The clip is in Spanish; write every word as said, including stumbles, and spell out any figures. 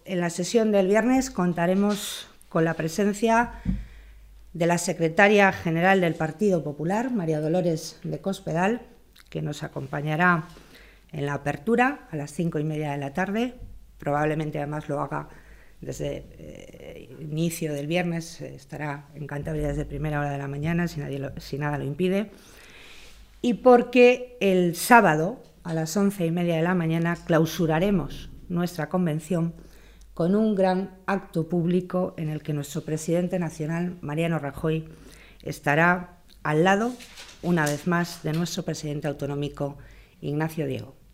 en la sesión del viernes contaremos con la presencia de la secretaria general del Partido Popular, María Dolores de Cospedal, que nos acompañará en la apertura a las cinco y media de la tarde. Probablemente además lo haga desde eh, inicio del viernes, eh, estará en Cantabria desde primera hora de la mañana, si, nadie lo, si nada lo impide. Y porque el sábado a las once y media de la mañana clausuraremos nuestra convención con un gran acto público en el que nuestro presidente nacional, Mariano Rajoy, estará al lado, una vez más, de nuestro presidente autonómico, Ignacio Diego.